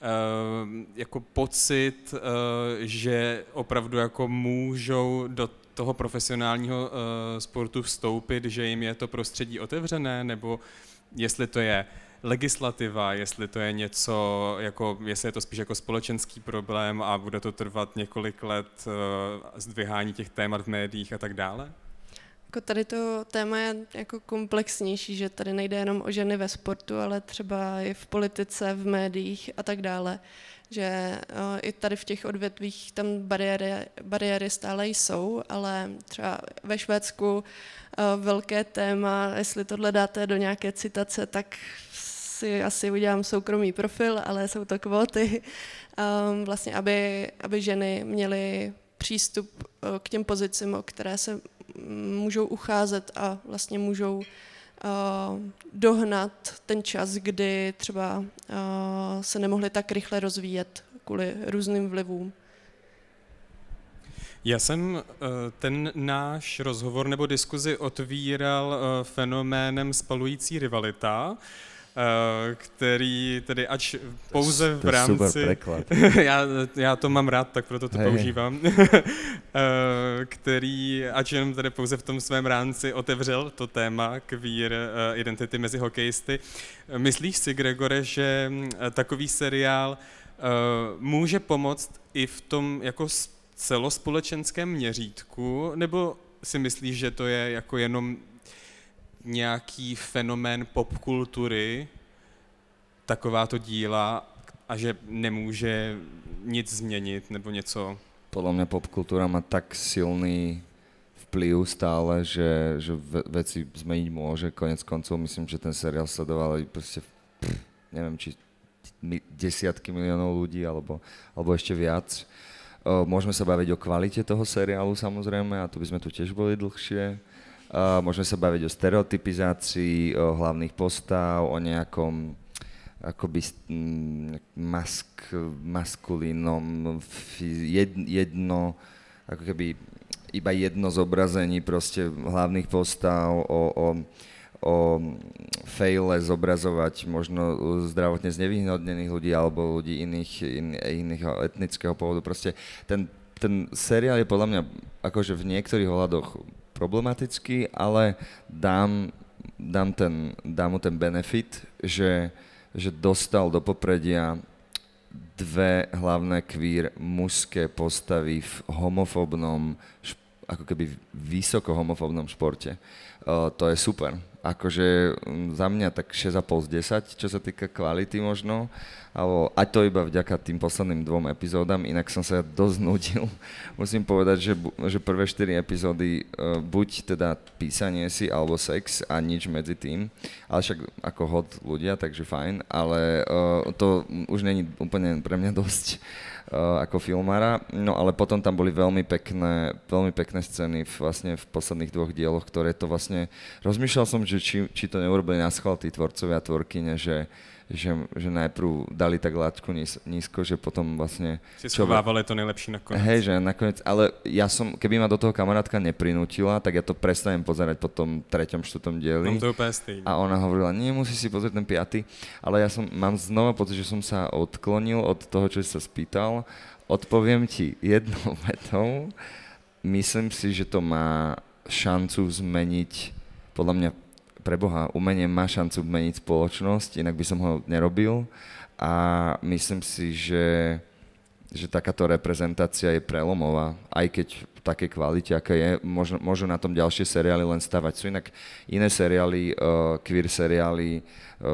Speaker 1: jako pocit, že opravdu jako můžou do toho profesionálního sportu vstoupit, že jim je to prostředí otevřené, nebo jestli to je legislativa, jestli to je něco, jako, jestli je to spíš jako společenský problém a bude to trvat několik let zdvihání těch témat v médiích a tak dále?
Speaker 2: Jako tady to téma je jako komplexnější, že tady nejde jenom o ženy ve sportu, ale třeba i v politice, v médiích a tak dále. Že i tady v těch odvětvích tam bariéry stále jsou, ale třeba ve Švédsku velké téma, jestli tohle dáte do nějaké citace, tak si asi udělám soukromý profil, ale jsou to kvóty, vlastně aby ženy měly přístup k těm pozicím, o které se můžou ucházet a vlastně můžou dohnat ten čas, kdy třeba se nemohly tak rychle rozvíjet kvůli různým vlivům.
Speaker 1: Já jsem ten náš rozhovor nebo diskuzi otvíral fenoménem spalující rivalita, který tedy ač pouze v rámci...
Speaker 3: To je super preklad.
Speaker 1: já to mám rád, tak proto to používám. Který ač jenom tedy pouze v tom svém rámci otevřel to téma queer identity mezi hokejisty. Myslíš si, Gregore, že takový seriál může pomoct i v tom jako celospolečenském měřítku, nebo si myslíš, že to je jako jenom nějaký fenomén popkultury, takováto díla, a že nemůže nic změnit nebo něco?
Speaker 3: Podľa mňa popkultúra má tak silný vplyv stále, že veci zmeniť môže. Konec koncov myslím, že ten seriál sledovali proste, neviem, či desiatky miliónov ľudí, alebo ešte viac. Môžeme sa baviť o kvalite toho seriálu samozrejme, a tu by sme tu tiež boli dlhšie. Môžeme sa baviť o stereotypizácii, o hlavných postav, o nejakom akoby maskulínom, ako keby iba jedno zobrazení proste hlavných postav, o faile zobrazovať možno zdravotne znevýhodnených ľudí alebo ľudí iných etnického pôvodu. Proste ten seriál je podľa mňa akože v niektorých ohľadoch problematický, ale dám mu ten benefit, že dostal do popredia dve hlavné queer mužské postavy v homofóbnom, ako keby vysoko homofóbnom športe. To je super. akože za mňa tak 6,5 z 10, čo sa týka kvality možno, alebo aj to iba vďaka tým posledným 2 epizódam, inak som sa dosť nudil. Musím povedať, že prvé 4 epizódy buď teda písanie si, alebo sex a nič medzi tým, ale však ako hot ľudia, takže fajn, ale to už není úplne pre mňa dosť ako filmára, no ale potom tam boli veľmi pekné scény vlastne v posledných 2 dieloch, ktoré to vlastne, rozmýšľal som, že či to neurobili na schvál tí tvorcovia a tvorkyne, že najprv dali tak laťku nízko, že potom vlastne...
Speaker 1: Si schovávali to nejlepší nakonec.
Speaker 3: Hej, že nakoniec, ale ja som, keby ma do toho kamarátka neprinútila, tak ja to prestanem pozerať po tom 3., 4. dieli.
Speaker 1: To úplne stejný.
Speaker 3: A ona hovorila, nie, musíš si pozrieť ten 5. Ale ja mám znova pocit, že som sa odklonil od toho, čo si sa spýtal. Odpoviem ti jednou vetou. Myslím si, že to má šancu zmeniť, podľa mňa, preboha, umenie má šancu zmeniť spoločnosť, inak by som ho nerobil a myslím si, že takáto reprezentácia je prelomová, aj keď v takej kvalite, aká je, môžu na tom ďalšie seriály len stavať. Sú inak iné seriály, queer seriály,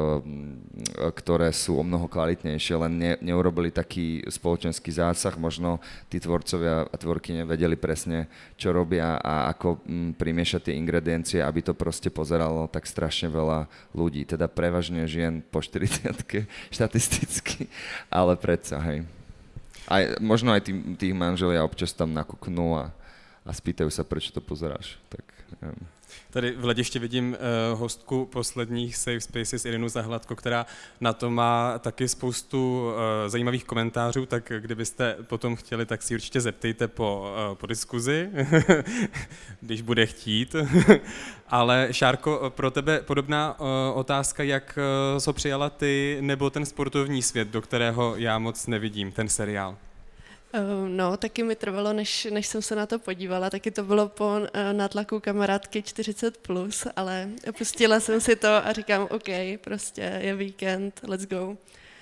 Speaker 3: ktoré sú o mnoho kvalitnejšie, len neurobili taký spoločenský zásah, možno tí tvorcovia a tvorkyne vedeli presne, čo robia a ako primiešať tie ingrediencie, aby to proste pozeralo tak strašne veľa ľudí, teda prevažne žien po 40-ke štatisticky, ale predsa, hej. Možno aj tých manželia občas tam nakuknú a spýtajú sa, prečo to pozeráš. Tak,
Speaker 1: Tady v hledišti vidím hostku posledních Safe Spaces Irinu Zahladko, která na to má taky spoustu zajímavých komentářů, tak kdybyste potom chtěli, tak si určitě zeptejte po diskuzi, když bude chtít. Ale Šárko, pro tebe podobná otázka, jak jsi přijala ty nebo ten sportovní svět, do kterého já moc nevidím, ten seriál?
Speaker 2: No, taky mi trvalo, než jsem se na to podívala, taky to bylo po nátlaku kamarádky 40+, ale pustila jsem si to a říkám, OK, prostě je víkend, let's go.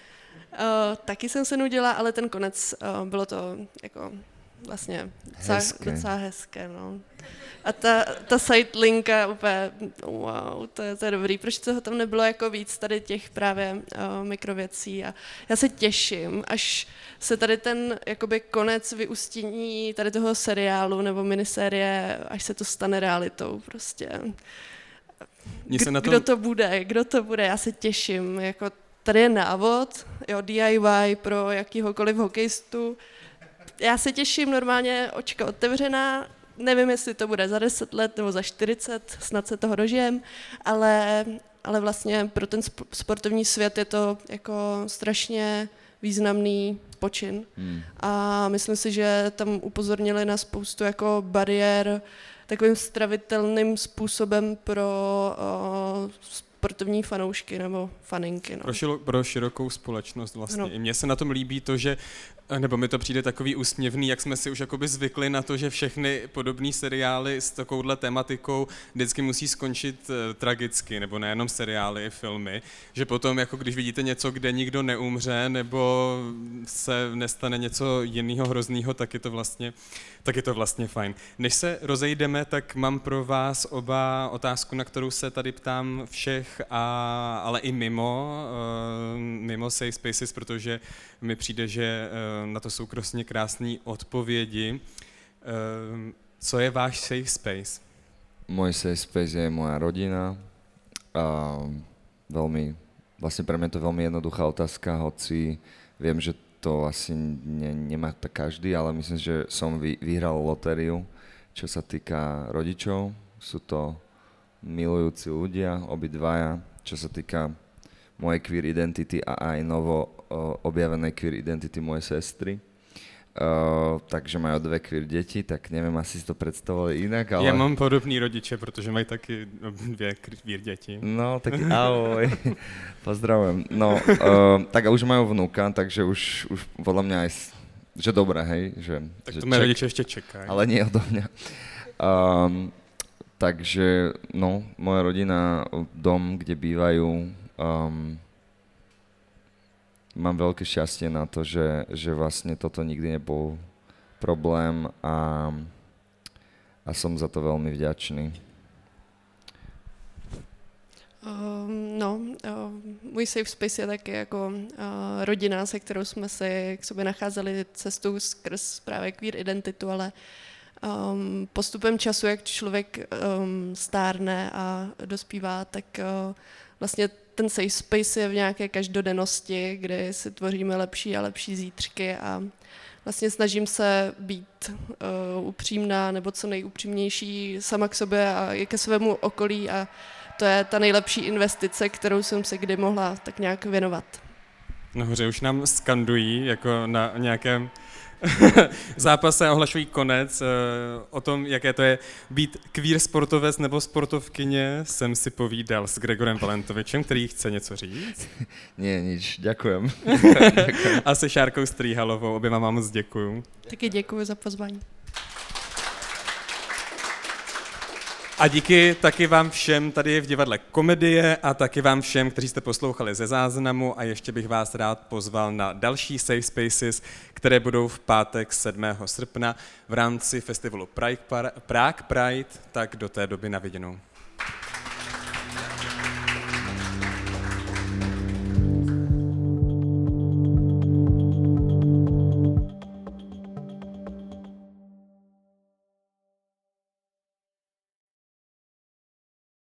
Speaker 2: Taky jsem se nudila, ale ten konec, bylo to jako vlastně docela hezké, no. A ta sidelinka úplně, wow, to je dobrý. Proč toho tam nebylo jako víc tady těch právě mikrověcí a já se těším, až se tady ten jakoby konec vyústění tady toho seriálu nebo minisérie, až se to stane realitou prostě. Kdo to bude, já se těším, jako tady je návod, jo, DIY pro jakýhokoliv hokejistu. Já se těším, normálně očka otevřená, nevím, jestli to bude za 10 let nebo za 40, snad se toho dožijem, ale vlastně pro ten sportovní svět je to jako strašně významný počin. A myslím si, že tam upozornili na spoustu jako bariér takovým stravitelným způsobem pro sportovní fanoušky nebo faninky. No.
Speaker 1: Pro širokou společnost vlastně.
Speaker 2: No.
Speaker 1: I mně se na tom líbí to, že, nebo mi to přijde takový úsměvný, jak jsme si už jakoby zvykli na to, že všechny podobné seriály s takovouhle tematikou vždycky musí skončit tragicky, nebo nejenom seriály, filmy, že potom, jako když vidíte něco, kde nikdo neumře, nebo se nestane něco jiného hroznýho, tak je to vlastně fajn. Než se rozejdeme, tak mám pro vás oba otázku, na kterou se tady ptám všech, ale i mimo Safe Spaces, protože mi přijde, že na to jsou krásné odpovědi. Co je váš safe space?
Speaker 3: Môj safe space je moja rodina. Vlastne pre mňa to je veľmi jednoduchá otázka, hoci viem, že to asi nemá tak každý, ale myslím, že som vyhral lotériu, čo sa týka rodičov. Sú to milujúci ľudia, obidvaja, čo sa týka mojej queer identity a aj novo objavenej queer identity mojej sestry. Takže majú 2 queer deti, tak neviem, asi si to predstavovali inak, ale...
Speaker 1: Ja mám podobný rodiče, protože mají taky 2 queer deti.
Speaker 3: No, tak ahoj, pozdravujem. No, tak a už majú vnúka, takže už podľa mňa aj, že dobré, hej.
Speaker 1: Tak to moje rodiče ešte čekajú.
Speaker 3: Ale nie odo mňa. Takže, no, moja rodina, dom, kde bývajú, mám veľké šťastie na to, že vlastne toto nikdy nebol problém a som za to veľmi vďačný.
Speaker 2: Můj safe space je taky jako rodina, se kterou jsme si k sobě nacházeli cestu skrz právě queer identitu, ale postupem času, jak člověk stárne a dospívá, tak vlastně ten safe space je v nějaké každodennosti, kdy si tvoříme lepší a lepší zítřky a vlastně snažím se být upřímná nebo co nejupřímnější sama k sobě a i ke svému okolí a to je ta nejlepší investice, kterou jsem se kdy mohla tak nějak věnovat.
Speaker 1: Nahoře už nám skandují, jako na nějakém zápase a ohlašují konec. O tom, jaké to je být queer sportovec nebo sportovkyně, jsem si povídal s Gregorem Valentovičem, který chce něco říct.
Speaker 3: Nie, nič, ďakujem.
Speaker 1: A se Šárkou Strýhalovou, oběma vám moc děkuju.
Speaker 2: Taky děkuji za pozvání.
Speaker 1: A díky taky vám všem tady v divadle Komedie a taky vám všem, kteří jste poslouchali ze záznamu a ještě bych vás rád pozval na další Safe Spaces, které budou v pátek 7. srpna v rámci festivalu Prague Pride, tak do té doby na viděnou.